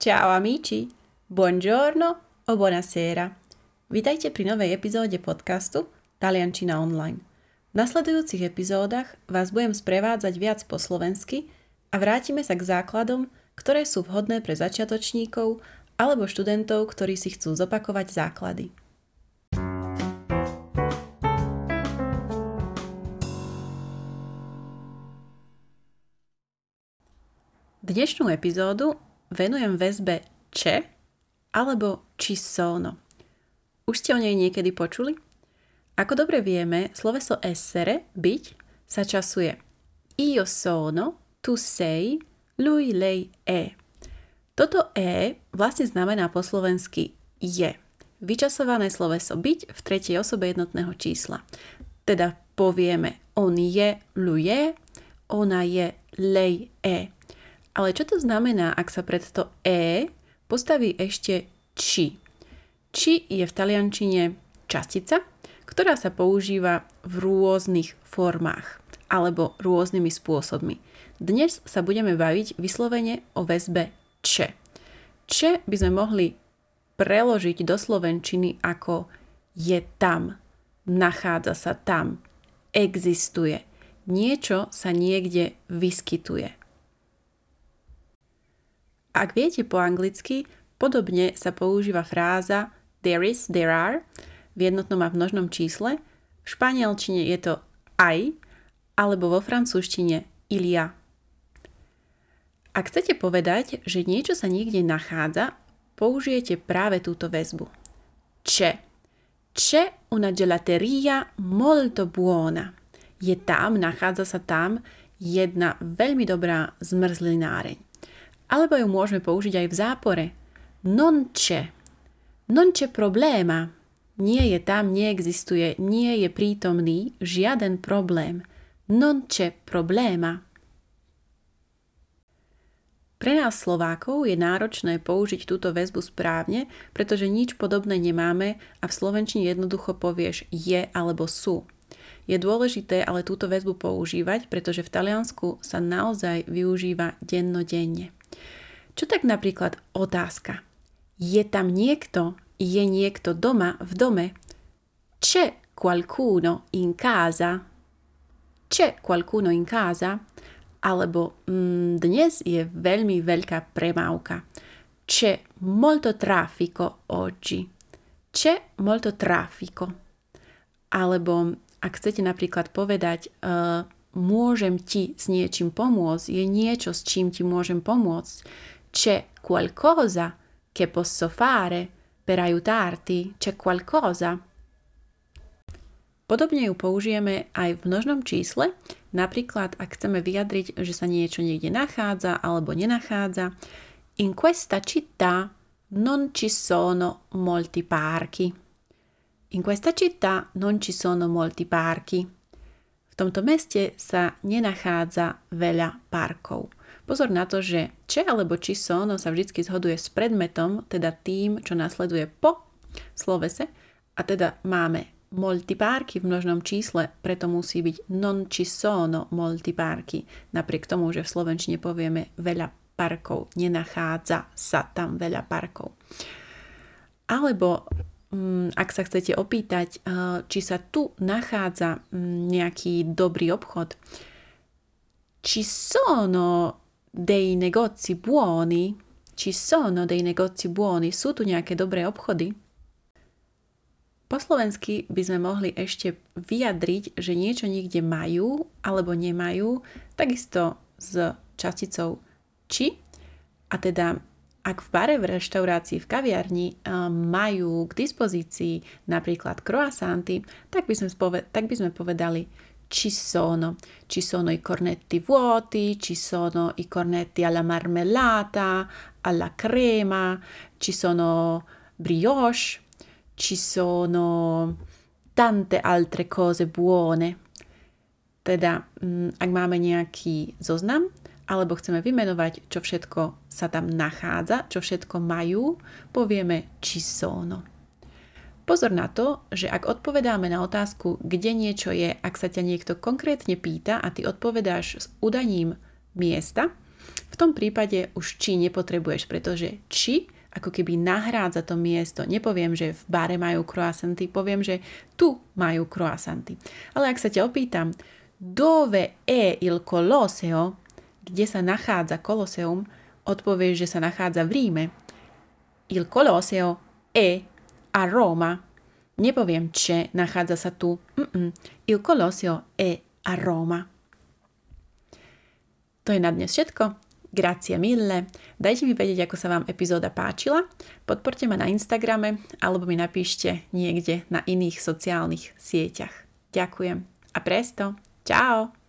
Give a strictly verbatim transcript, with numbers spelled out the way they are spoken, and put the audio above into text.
Ciao amici, buongiorno o buonasera. Vítajte pri novej epizóde podcastu Taliančina online. V nasledujúcich epizódach vás budem sprevádzať viac po slovensky a vrátime sa k základom, ktoré sú vhodné pre začiatočníkov alebo študentov, ktorí si chcú zopakovať základy. Dnešnú epizódu venujem väzbe če alebo ci sono. Už ste o nej niekedy počuli? Ako dobre vieme, sloveso essere, byť, sa časuje io sono, tu sei, lui, lei, è. Toto e vlastne znamená po slovensky je. Vyčasované sloveso byť v tretej osobe jednotného čísla. Teda povieme on je, lui je, ona je, lei, è. Ale čo to znamená, ak sa pred to e postaví ešte či? Či je v taliančine častica, ktorá sa používa v rôznych formách alebo rôznymi spôsobmi. Dnes sa budeme baviť vyslovene o väzbe če. Če by sme mohli preložiť do slovenčiny ako je tam, nachádza sa tam, existuje. Niečo sa niekde vyskytuje. Ak viete po anglicky, podobne sa používa fráza there is, there are v jednotnom a v množnom čísle. V španielčine je to aj, alebo vo francúzštine il y a. Ak chcete povedať, že niečo sa niekde nachádza, použijete práve túto väzbu. C'è. C'è una gelateria molto buona. Je tam, nachádza sa tam jedna veľmi dobrá zmrzlináreň. Alebo ju môžeme použiť aj v zápore. Non c'è. Non c'è problema. Nie je tam, neexistuje, nie je prítomný žiaden problém. Non c'è problema. Pre nás Slovákov je náročné použiť túto väzbu správne, pretože nič podobné nemáme a v slovenčine jednoducho povieš je alebo sú. Je dôležité ale túto väzbu používať, pretože v Taliansku sa naozaj využíva dennodenne. Čo tak napríklad otázka? Je tam niekto? Je niekto doma v dome? C'è qualcuno in casa? C'è qualcuno in casa? Alebo mm, dnes je veľmi veľká premávka. C'è molto traffico oggi. C'è molto traffico. Alebo ak chcete napríklad povedať uh, môžem ti s niečím pomôcť, je niečo, s čím ti môžem pomôcť. C'è qualcosa che posso fare per aiutarti? C'è qualcosa? Podobne ju použijeme aj v množnom čísle, napríklad ak chceme vyjadriť, že sa niečo niekde nachádza alebo nenachádza. In questa città non ci sono molti parchi. In questa città non ci sono molti parchi. V tomto meste sa nenachádza veľa parkov. Pozor na to, že če alebo ci sono sa vždy zhoduje s predmetom, teda tým, čo nasleduje po slovese, a teda máme molti parchi v množnom čísle, preto musí byť non ci sono molti parchi. Napriek tomu, že v slovenčine povieme veľa parkov, nenachádza sa tam veľa parkov. Alebo ak sa chcete opýtať, či sa tu nachádza nejaký dobrý obchod, ci sono dei negozi buoni? Ci sono dei negozi buoni? Sú tu nejaké dobré obchody? Po slovensky by sme mohli ešte vyjadriť, že niečo niekde majú alebo nemajú, takisto s časticou či, a teda ak v bare, v reštaurácii, v kaviarni majú k dispozícii napríklad croissanty, tak by sme, spove- tak by sme povedali ci sono. Ci sono i cornetti vuoti, ci sono i cornetti alla marmellata, alla crema, ci sono brioche, ci sono tante altre cose buone. Teda, ak máme nejaký zoznam, alebo chceme vymenovať, čo všetko sa tam nachádza, čo všetko majú, povieme ci sono. Pozor na to, že ak odpovedáme na otázku, kde niečo je, ak sa ťa niekto konkrétne pýta a ty odpovedáš s udaním miesta, V tom prípade už či nepotrebuješ, pretože či ako keby nahrádza to miesto. Nepoviem, že v bare majú croissanty, poviem, že tu majú croissanty. Ale ak sa ťa opýtam, dove è il Colosseo, kde sa nachádza Koloseum, odpovieš, že sa nachádza v Ríme. Il Colosseo è a Roma. Nepoviem, če nachádza sa tu. Mm-mm. Il Colosseo è a Roma. To je na dnes všetko. Grazie mille. Dajte mi vedieť, ako sa vám epizóda páčila. Podporte ma na Instagrame alebo mi napíšte niekde na iných sociálnych sieťach. Ďakujem. A presto. Čau.